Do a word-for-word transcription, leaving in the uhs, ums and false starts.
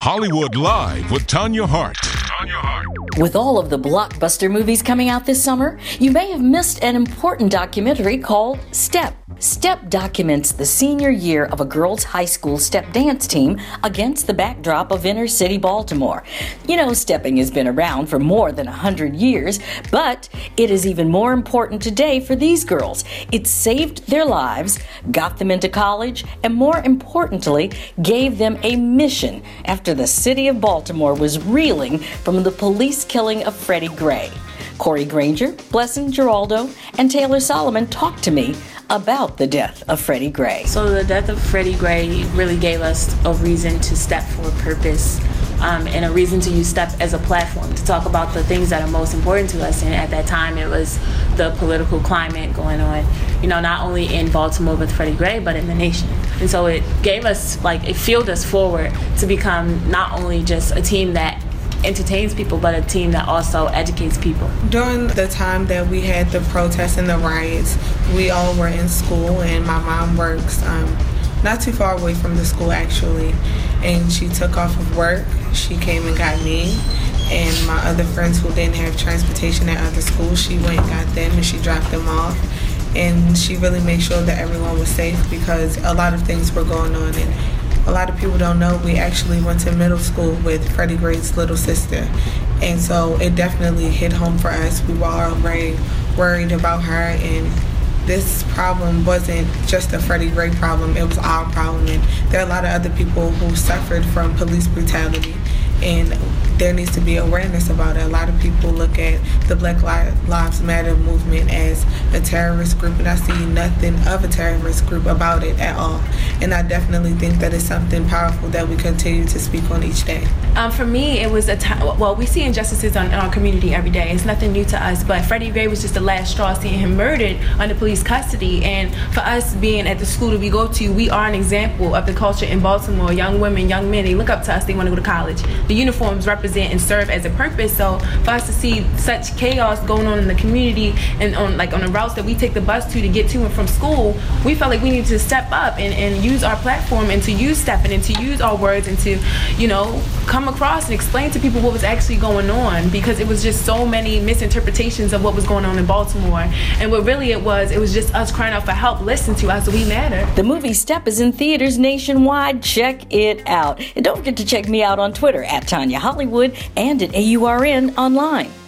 Hollywood Live with Tanya Hart. With all of the blockbuster movies coming out this summer, you may have missed an important documentary called Step. Step documents the senior year of a girls' high school step dance team against the backdrop of inner city Baltimore. You know, stepping has been around for more than one hundred years, but it is even more important today for these girls. It saved their lives, got them into college, and more importantly, gave them a mission after the city of Baltimore was reeling from the police killing of Freddie Gray. Corey Granger, Blessing Geraldo, and Taylor Solomon talked to me about the death of Freddie Gray. So the death of Freddie Gray really gave us a reason to step for a purpose um, and a reason to use Step as a platform to talk about the things that are most important to us. And at that time, it was the political climate going on, you know, not only in Baltimore with Freddie Gray, but in the nation. And so it gave us, like, it fueled us forward to become not only just a team that entertains people, but a team that also educates people. During the time that we had the protests and the riots, we all were in school, and my mom works um, not too far away from the school actually, and she took off of work. She came and got me and my other friends who didn't have transportation at other schools. She went and got them and she dropped them off, and she really made sure that everyone was safe because a lot of things were going on. And a lot of people don't know we actually went to middle school with Freddie Gray's little sister, and so it definitely hit home for us. We were all very worried about her, and this problem wasn't just a Freddie Gray problem, it was our problem. And there are a lot of other people who suffered from police brutality, and there needs to be awareness about it. A lot of people look at the Black Lives Matter movement as a terrorist group, and I see nothing of a terrorist group about it at all. And I definitely think that it's something powerful that we continue to speak on each day. Um, for me, it was a time, well, we see injustices on, in our community every day. It's nothing new to us, but Freddie Gray was just the last straw, seeing him murdered under police custody. And for us being at the school that we go to, we are an example of the culture in Baltimore. Young women, young men, they look up to us, they want to go to college. The uniforms represent and serve as a purpose. So for us to see such chaos going on in the community and on like on the routes that we take the bus to to get to and from school, we felt like we needed to step up and, and use our platform and to use stepping and to use our words and to, you know, come across and explain to people what was actually going on, because it was just so many misinterpretations of what was going on in Baltimore. And what really it was, it was just us crying out for help. Listen to us, we matter. The movie Step is in theaters nationwide. Check it out. And don't forget to check me out on Twitter at Tanya Hollywood and at A U R N online.